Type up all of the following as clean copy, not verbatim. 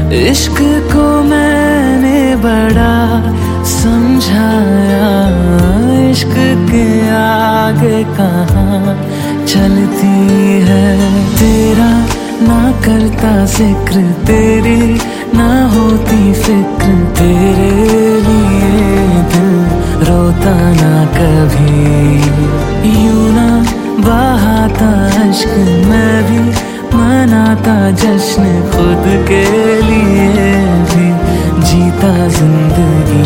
इश्क को मैंने बड़ा समझाया, इश्क के आगे कहाँ चलती है। तेरा ना करता जिक्र, तेरी ना होती फिक्र, तेरे लिए दिल रोता ना कभी। यूं ना बहाता अश्क, मैं भी मनाता जश्न, खुद के लिए भी जीता जिंदगी।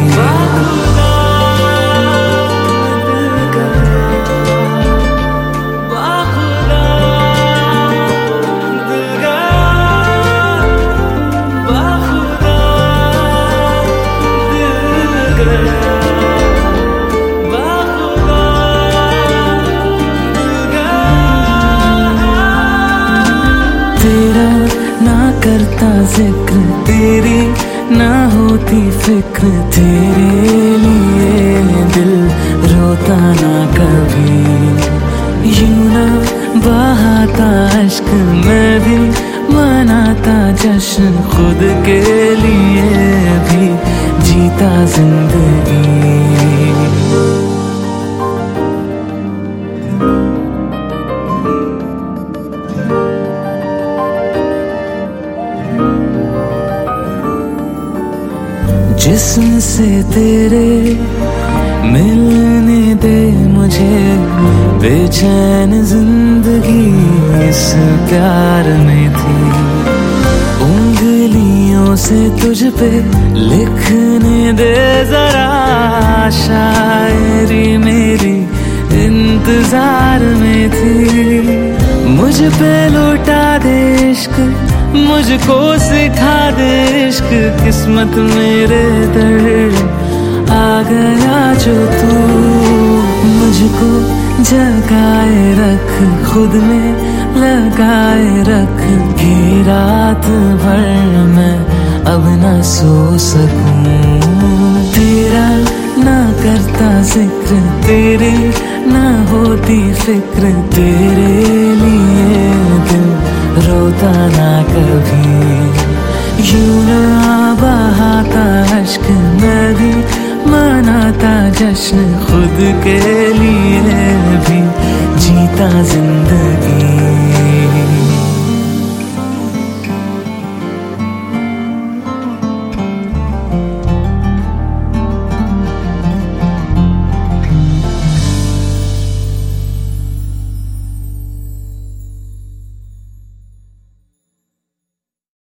तेरा ना करता जिक्र, तेरी ना होती फिक्र, तेरे लिए दिल रोता ना कभी। यूं ना बहाता अश्क, मैं भी मनाता जश्न, खुद के लिए भी जीता जिंदगी। जिस्म से तेरे मिलने दे मुझे, बेचैन जिंदगी इस प्यार में थी। उंगलियों से तुझ पे लिखने दे जरा, शायरी मेरी इंतजार में थी। मुझ पे लौटा दे इश्क, मुझको सिखा दे इश्क, किस्मत मेरे दर आ गया जो तू। मुझको जगाए रख, खुद में लगाए रख, कि रात भर मैं अब ना सो सकूं। तेरा ना करता जिक्र, तेरी ना होती फिक्र, तेरे लिए दिल रोता ना कभी। यूं ना बहाता अश्क, मैं भी मनाता जश्न, खुद के लिए भी जीता जिंदगी।